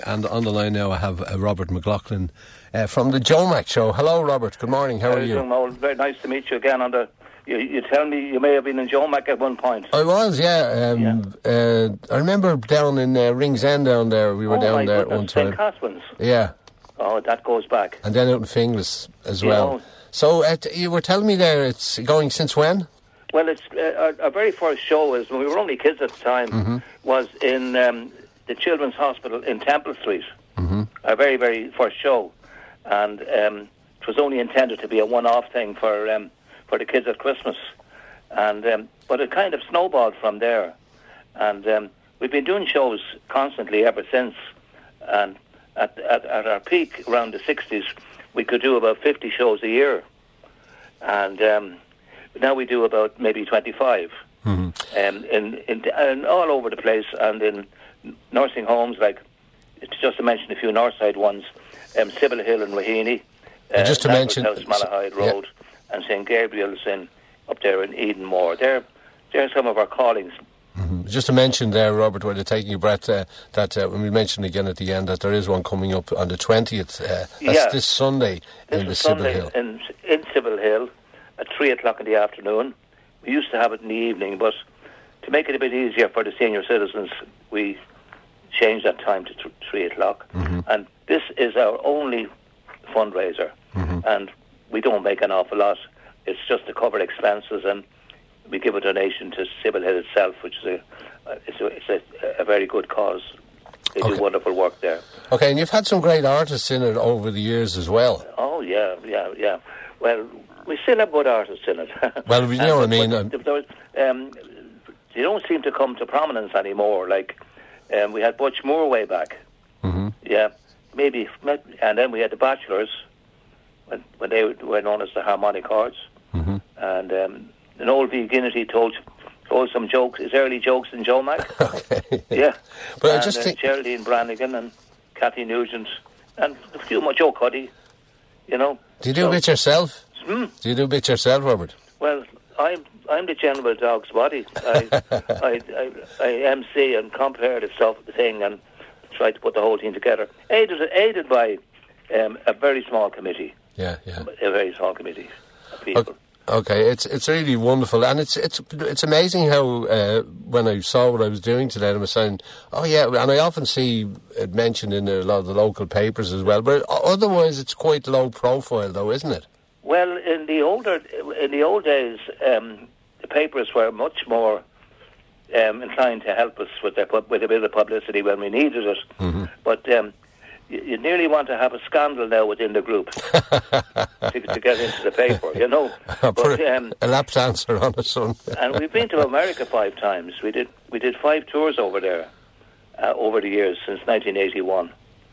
and on the line now I have Robert McLaughlin from the Joe Mac Show. Hello, Robert. Good morning. How are you? Very nice to meet you again. You tell me you may have been in Joe Mac at one point. I was, yeah. I remember down in Ringsend down there. We were down there one time. St. Catharines. Yeah. Oh, that goes back. And then out in Finglas as well. So you were telling me there it's going since when? Well, it's our very first show is when we were only kids at the time. Was in the Children's Hospital in Temple Street. Our very, very first show, and it was only intended to be a one-off thing for the kids at Christmas, and but it kind of snowballed from there, and we've been doing shows constantly ever since. And at our peak around the 60s, we could do about 50 shows a year, and now we do about maybe 25. In all over the place, and in nursing homes, like just to mention a few Northside ones, Sybil Hill in Raheny, just to mention House, Malahide Road, and St. Gabriel's up there in Edenmore. They're some of our callings. Just to mention there, Robert, while you're taking your breath, that when we mention again at the end that there is one coming up on the 20th. That's this Sunday in the Sybil Hill. In Sybil Hill at 3 o'clock in the afternoon. We used to have it in the evening, but to make it a bit easier for the senior citizens, we changed that time to 3 o'clock. And this is our only fundraiser, and we don't make an awful lot. It's just to cover expenses, and we give a donation to Sybil Hill itself, which is a very good cause. They do wonderful work there. Okay, and you've had some great artists in it over the years as well. Oh, yeah. Well, we still have good artists in it. Well, you know what I mean. They don't seem to come to prominence anymore. Like, we had Butch Moore way back. Yeah, maybe. And then we had the Bachelors, when they were known as the Harmonic Hordes. And an old V. Ginnity told some jokes, his early jokes in Joe Mac. Okay. Yeah. But and I just think Geraldine Brannigan and Cathy Nugent and a few more, Joe Cuddy, you know. Do you do a bit yourself? Do you do a bit yourself, Robert? Well, I'm the general dog's body. I MC and compare the thing and try to put the whole thing together. Aided by a very small committee. Yeah. A very small committee of people. Okay, it's really wonderful, and it's amazing how when I saw what I was doing today, I was saying, oh yeah, and I often see it mentioned in a lot of the local papers as well. But otherwise, it's quite low profile, though, isn't it? Well, in the old days, the papers were much more inclined to help us with a bit of publicity when we needed it. But you nearly want to have a scandal now within the group to get into the paper, you know. But, a lap dancer on a Sunday. And we've been to America 5 times. We did 5 tours over there over the years since 1981,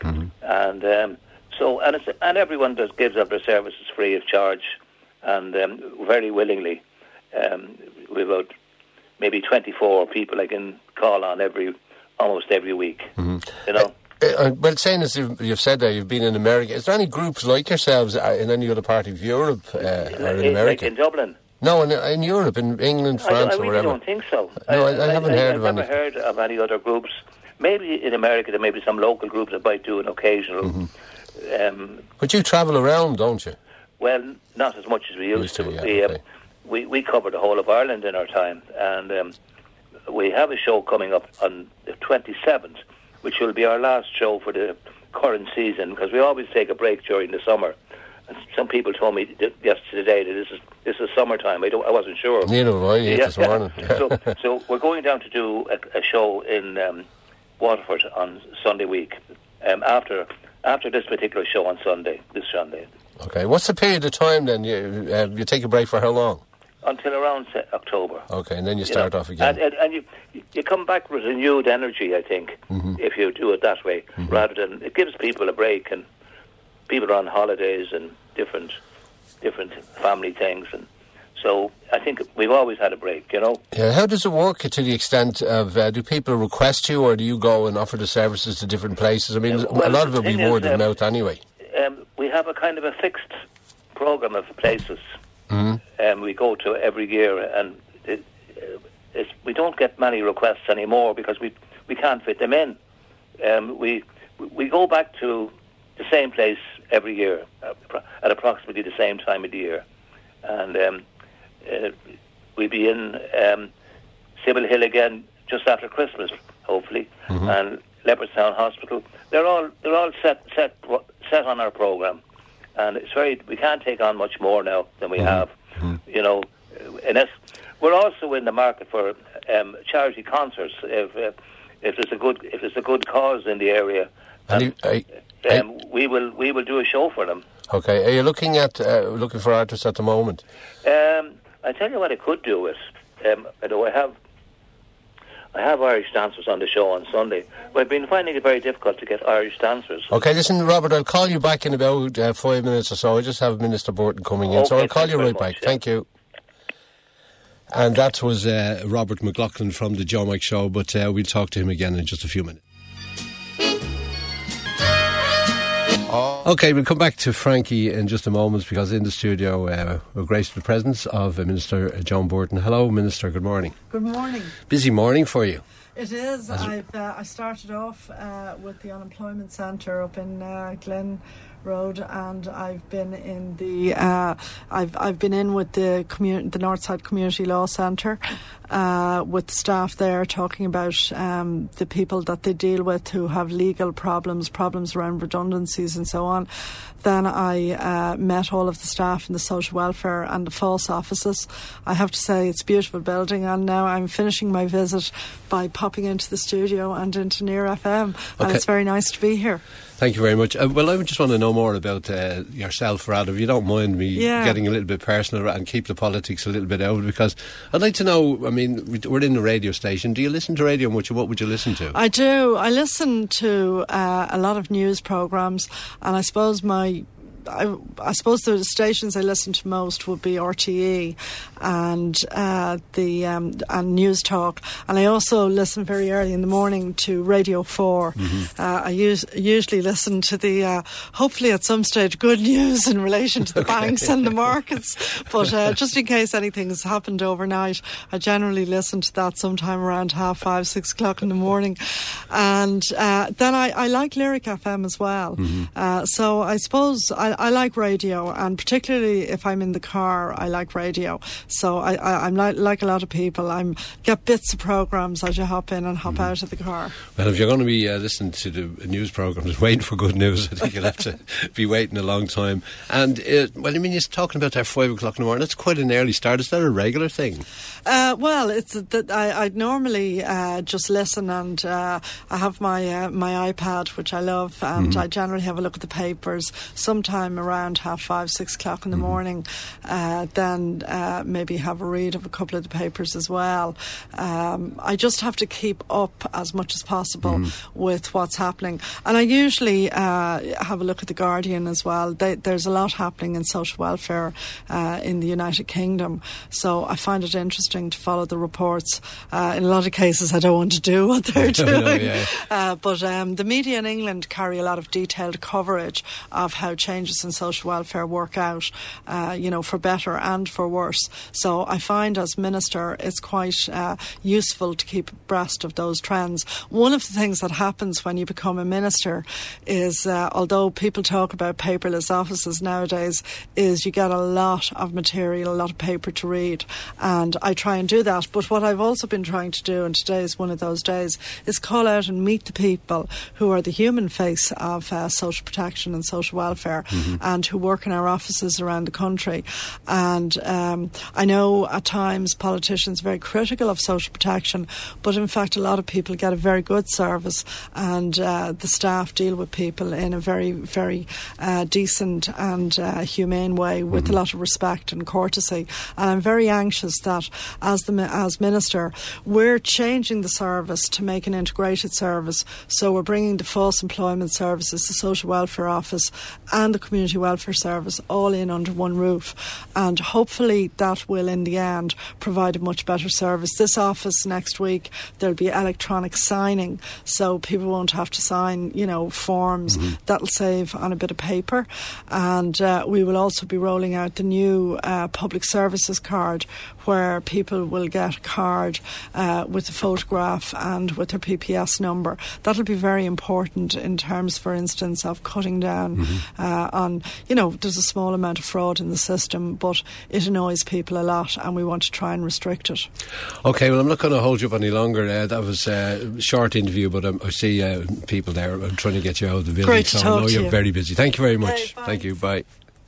and so everyone gives up their services free of charge, and very willingly. We've about maybe 24 people I can call on almost every week, you know. Well, saying as you've said there, you've been in America. Is there any groups like yourselves in any other part of Europe or in America? Like in Dublin? No, in Europe, in England, France, or whatever. I don't think so. No, I haven't heard of any. I've never heard of any other groups. Maybe in America there may be some local groups that might do an occasional. But you travel around, don't you? Well, not as much as we used to. Yeah, we cover the whole of Ireland in our time, and we have a show coming up on the 27th, which will be our last show for the current season, because we always take a break during the summer. And some people told me yesterday that this is summertime. I wasn't sure. Neither have I this morning. So we're going down to do a show in Waterford on Sunday week. After this particular show on this Sunday. Okay. What's the period of time then? You take a break for how long? Until around October. Okay, and then you start off again. And you come back with renewed energy, I think, if you do it that way, rather than it gives people a break, and people are on holidays and different family things, and so I think we've always had a break, you know. Yeah. How does it work to the extent of do people request you, or do you go and offer the services to different places? I mean, a lot of it will be word of mouth anyway. We have a kind of a fixed program of places. We go to every year, and we don't get many requests anymore because we can't fit them in. We we go back to the same place every year at approximately the same time of the year, and we'll be in Sybil Hill again just after Christmas, hopefully, and Leopardstown Hospital. They're all set on our programme, and we can't take on much more now than we have. You know, we're also in the market for charity concerts. If there's a good cause in the area, we will do a show for them. Okay, are you looking for artists at the moment? I tell you what I could do is, I have Irish dancers on the show on Sunday, but I've been finding it very difficult to get Irish dancers. Okay, listen, Robert, I'll call you back in about 5 minutes or so. I just have Minister Burton coming in, so I'll call you right back. Yeah. Thank you. And that was Robert McLaughlin from the Joe Mike Show, but we'll talk to him again in just a few minutes. Okay, we'll come back to Frankie in just a moment, because in the studio we're graced with the presence of Minister Joan Burton. Hello, Minister, good morning. Good morning. Busy morning for you. It is. I started off with the unemployment centre up in Glen Road, and I've been in the I've been in with the Northside Community Law Centre with staff there, talking about the people that they deal with who have legal problems around redundancies and so on. Then I met all of the staff in the social welfare and the false offices. I have to say, it's a beautiful building, and now I'm finishing my visit by popping into the studio and into Near FM, and it's very nice to be here. Thank you very much. Well, I just want to know more about yourself, Rad, if you don't mind me getting a little bit personal and keep the politics a little bit out, because I'd like to know, I mean, we're in the radio station. Do you listen to radio much, and what would you listen to? I do. I listen to a lot of news programmes, and I suppose I suppose the stations I listen to most would be RTE and and News Talk, and I also listen very early in the morning to Radio 4. I usually listen to the hopefully at some stage good news in relation to the banks and the markets, but just in case anything's happened overnight, I generally listen to that sometime around 5:30, 6 o'clock in the morning. And then I like Lyric FM as well. So I suppose I like radio, and particularly if I'm in the car, I like radio. So I'm like a lot of people. I get bits of programmes as you hop in and hop out of the car. Well, if you're going to be listening to the news programmes, waiting for good news, I think you'll have to be waiting a long time. And, well, I mean, you're talking about that 5 o'clock in the morning. That's quite an early start. Is that a regular thing? Well, it's that I normally just listen, and I have my iPad, which I love, and I generally have a look at the papers sometime around 5:30, 6 o'clock in the morning. Then maybe have a read of a couple of the papers as well. I just have to keep up as much as possible with what's happening, and I usually have a look at the Guardian as well. There's a lot happening in social welfare in the United Kingdom, so I find it interesting to follow the reports. In a lot of cases I don't want to do what they're doing, but the media in England carry a lot of detailed coverage of how changes in social welfare work out, for better and for worse. So I find as Minister it's quite useful to keep abreast of those trends. One of the things that happens when you become a Minister is, although people talk about paperless offices nowadays, is you get a lot of material, a lot of paper to read, and I try and do that. But what I've also been trying to do, and today is one of those days, is call out and meet the people who are the human face of social protection and social welfare, and who work in our offices around the country. And I know at times politicians are very critical of social protection, but in fact a lot of people get a very good service, and the staff deal with people in a very, very decent and humane way, with a lot of respect and courtesy. And I'm very anxious that as Minister, we're changing the service to make an integrated service. So we're bringing the false employment services, the social welfare office and the Community Welfare Service all in under one roof, and hopefully that will in the end provide a much better service. This office next week, there'll be electronic signing, so people won't have to sign, forms. That'll save on a bit of paper. And we will also be rolling out the new public services card, where people will get a card with a photograph and with their PPS number. That'll be very important in terms, for instance, of cutting down on, there's a small amount of fraud in the system, but it annoys people a lot, and we want to try and restrict it. OK, well, I'm not going to hold you up any longer. That was a short interview, but I see people there. I'm trying to get you out of the building. Great to talk I know to you're you. very busy. Thank you very much. Okay, thank you. Bye.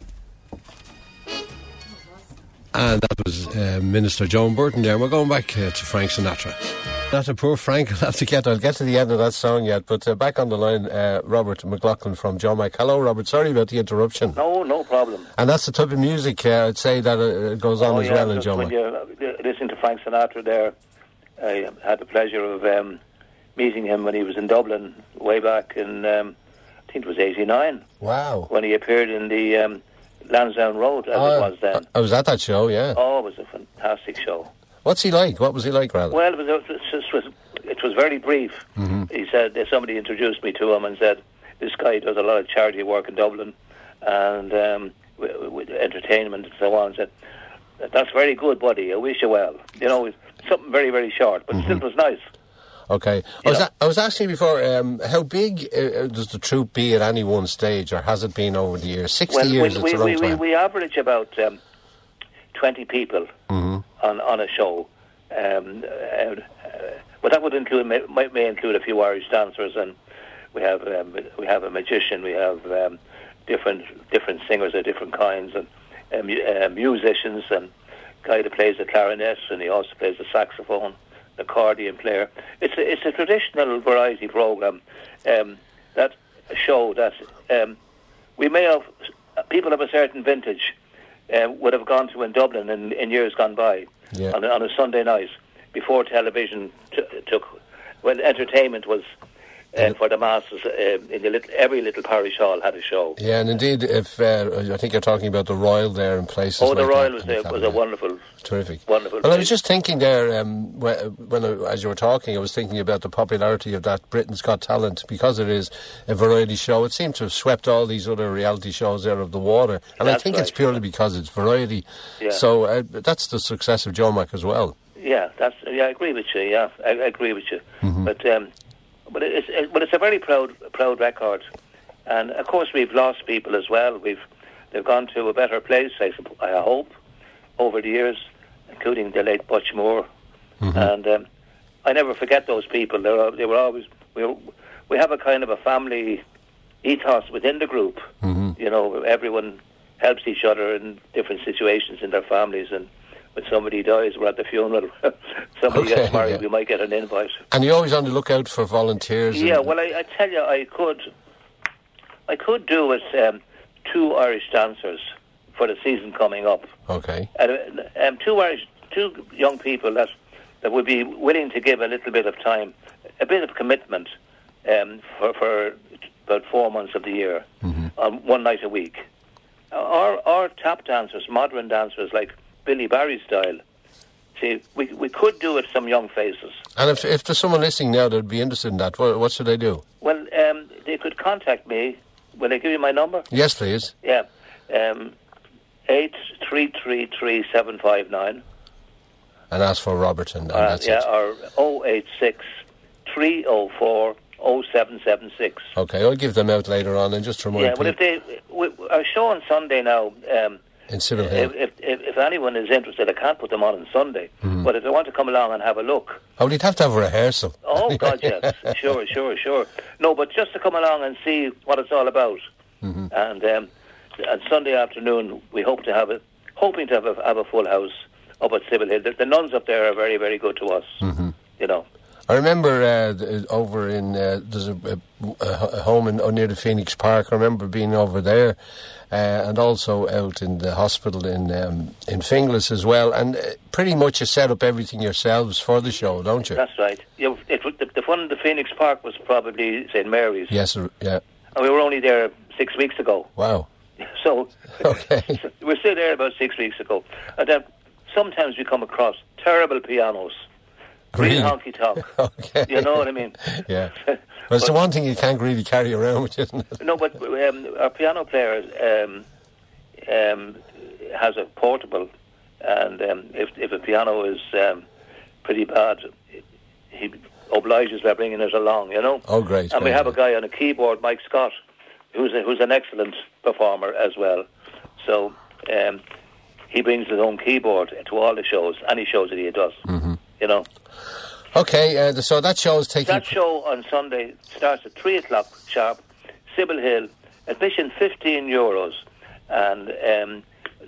And that was Minister Joan Burton there. We're going back to Frank Sinatra. Not a poor Frank. I'll get to the end of that song yet. But back on the line, Robert McLaughlin from Jomac. Hello, Robert. Sorry about the interruption. No problem. And that's the type of music I'd say that goes on as well in Jomac. When you listen to Frank Sinatra there, I had the pleasure of meeting him when he was in Dublin way back in, I think it was 89. Wow. When he appeared in the Lansdowne Road, as it was then. I was at that show, yeah. Oh, it was a fantastic show. What's he like? What was he like, rather? Well, it was very brief. He said, somebody introduced me to him and said, this guy does a lot of charity work in Dublin and with entertainment and so on. Said, that's very good, buddy. I wish you well. Something very, very short, but still was nice. Okay. I was asking before, how big does the troupe be at any one stage, or has it been over the years? 60 years, it's a long time. We average about 20 people on a show. But that would include, may include a few Irish dancers, and we have a magician, we have different singers of different kinds, and musicians, and a guy that plays the clarinet, and he also plays the saxophone, the accordion player. It's a traditional variety program. That show that we may have people of a certain vintage would have gone to in Dublin in years gone by on a Sunday night before television took. When entertainment was for the masses, every little parish hall had a show. Yeah, and indeed, if I think you're talking about the Royal there in places. Oh, the like Royal that, was a wonderful, terrific, wonderful. Well, I was just thinking there as you were talking, I was thinking about the popularity of that Britain's Got Talent, because it is a variety show. It seems to have swept all these other reality shows out of the water, and I think it's purely because it's variety. Yeah. So that's the success of Jomac as well. Yeah, I agree with you. Yeah, I agree with you. But it's a very proud record, and of course we've lost people as well. They've gone to a better place, I hope, over the years, including the late Butch Moore, and I never forget those people. They were always we have a kind of a family ethos within the group. Everyone helps each other in different situations in their families, and when somebody dies, we're at the funeral. Somebody gets married, we might get an invite. And you're always on the lookout for volunteers. Yeah, well, I tell you, I could do with 2 Irish dancers for the season coming up. Okay. And 2 young people that would be willing to give a little bit of time, a bit of commitment for about 4 months of the year, on one night a week. Our tap dancers, modern dancers like Billy Barry style. See, we could do it some young faces. And if there's someone listening now that would be interested in that, what should they do? Well, they could contact me. Will I give you my number? Yes, please. Yeah. 8333759. And ask for Robert, and that's it. Or 086 304 0776. Okay, I'll give them out later on and just remind people. Yeah, well, our show on Sunday now. In Civil Hill. If anyone is interested, I can't put them on Sunday. But if they want to come along and have a look. Oh, you'd have to have a rehearsal. Oh, God, yes. Sure. No, but just to come along and see what it's all about. And Sunday afternoon, we hoping to have a full house up at Civil Hill. The nuns up there are very, very good to us, I remember over in there's a home near the Phoenix Park. I remember being over there, and also out in the hospital in Finglas as well. And pretty much you set up everything yourselves for the show, don't you? That's right. The fun in the Phoenix Park was probably St Mary's. Yes, yeah. And we were only there 6 weeks ago. Wow. So, Okay. so we were still there about 6 weeks ago. And then sometimes we come across terrible pianos. Really honky-tonk. Okay. You know what I mean? Yeah. Well, it's the one thing you can't really carry around with, isn't it? No, but our piano player has a portable, and if a piano is pretty bad, he obliges by bringing it along, you know? Oh, great. And we have a guy on a keyboard, Mike Scott, who's an excellent performer as well. So he brings his own keyboard to all the shows, any shows that he does, you know? Okay, so that show is taking... That show on Sunday starts at 3 o'clock sharp, Sybil Hill, admission €15, and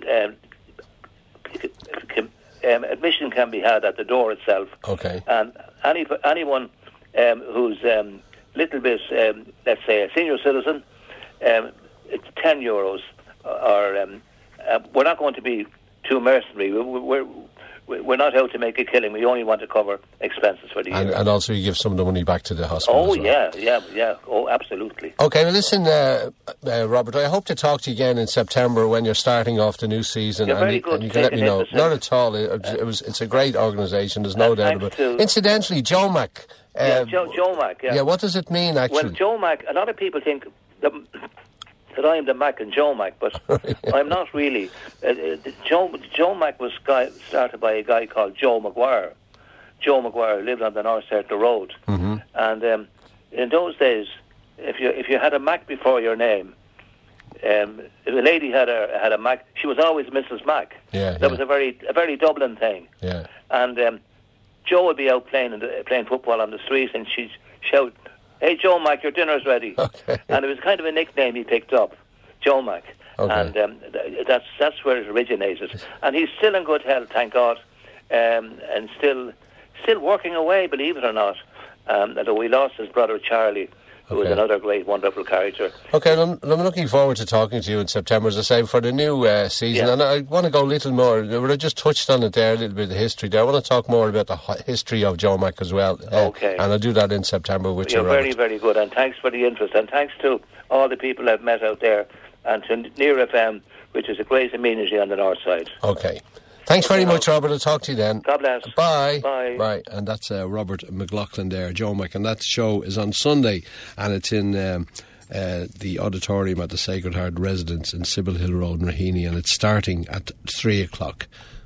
admission can be had at the door itself. Okay. And anyone who's little bit, let's say, a senior citizen, it's €10. Or we're not going to be too mercenary. We're not out to make a killing. We only want to cover expenses for the year. And also you give some of the money back to the hospital. Oh, as well. yeah. Oh, absolutely. Okay, well, listen, Robert, I hope to talk to you again in September when you're starting off the new season. You're very good and you can let me know. Not at all. It's a great organisation, there's no doubt about it. Incidentally, Joe Mac. Joe Mac, yeah. Yeah, what does it mean, actually? Well, Joe Mac, a lot of people think that I am the Mac and Joe Mac, but I'm not really. Joe Mac was started by a guy called Joe Maguire. Joe Maguire lived on the North Circular Road, and in those days, if you had a Mac before your name, if a lady had a Mac, she was always Mrs. Mac. That was a very Dublin thing. Yeah. And Joe would be out playing football on the street, and she'd shout, "Hey, Joe Mac, your dinner's ready." Okay. And it was kind of a nickname he picked up, Joe Mac. Okay. And that's where it originated. And he's still in good health, thank God, and still working away, believe it or not. Although we lost his brother Charlie, who was another great, wonderful character. Okay, I'm looking forward to talking to you in September, as I say, for the new season. Yeah. And I want to go a little more. I just touched on it there, a little bit of the history there. I want to talk more about the history of Joe Mac as well. Okay. And I'll do that in September with you, You're very, very good. And thanks for the interest. And thanks to all the people I've met out there. And to Near FM, which is a great amenity on the north side. Okay. Thanks very much, Robert. I'll talk to you then. God bless. Bye. Bye. Bye. And that's Robert McLaughlin there, Joe Mac. And that show is on Sunday, and it's in the auditorium at the Sacred Heart Residence in Sybil Hill Road, Raheny, and it's starting at 3 o'clock.